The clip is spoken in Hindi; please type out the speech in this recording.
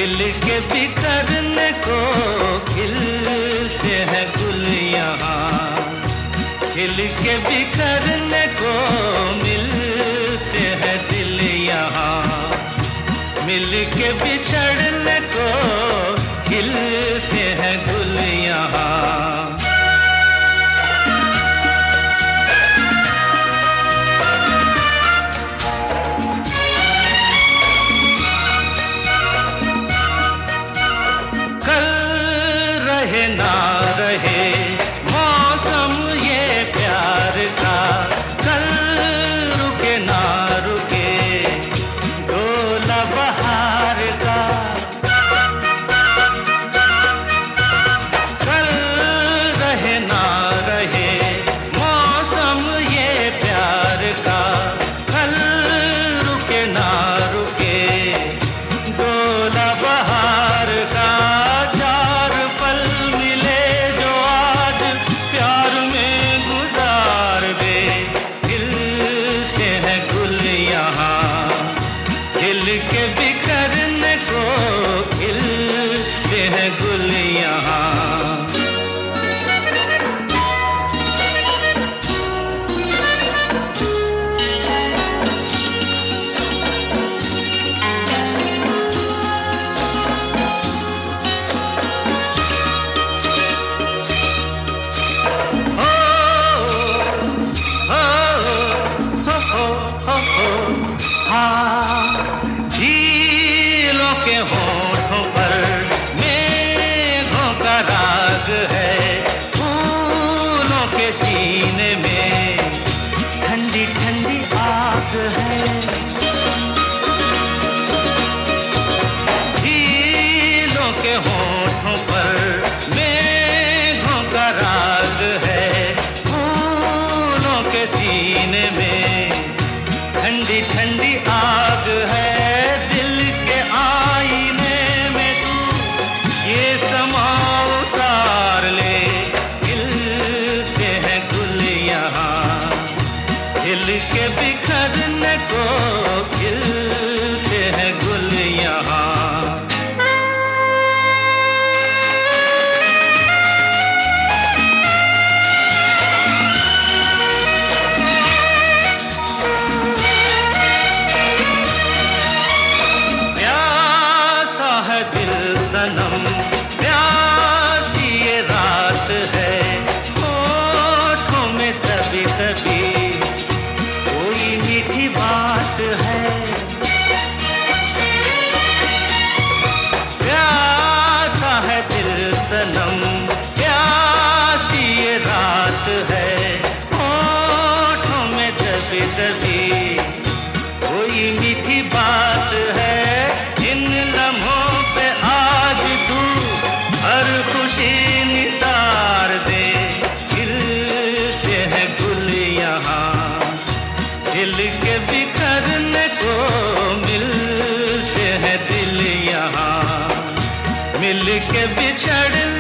खिल के बिखरने को खिलते हैं गुल यहाँ, खिल के बिखरने को मिलते हैं दिल यहाँ, मिल के बिछड़ने को खिलते हैं गुल यहाँ। ना रहे मौसम ये प्यार का, कल रुके ना रुके डोला बहार का, कल रहे ना रहे मौसम ये प्यार का, कल रुके ना रुके डोला बहार का। खिल के बिखरने को खिलते हैं गुल यहाँ। झीलों के होठों पर मेघों का राग है, फूलों के सीने में ठंडी ठंडी आग है। झीलों के होठों पर मेघों का राग है, फूलों के सीने में ठंडी ठंडी आग है। दिल के आईने में तू ये समा उतार ले, खिलते हैं गुल यहाँ, खिल के बिखरने को खिलते हैं गुल यहाँ। सनम प्यासी ये रात है, होठों में तभी तभी कोई मीठी बात है। प्यासा है दिल सनम प्यासी ये रात है, होठों में तभी तभी कोई मीठी बात है। इन लम्हों हर खुशी निसार दे, खिलते हैं गुल यहाँ, खिल के बिखरने को मिलते हैं दिल यहाँ, मिल के बिछड़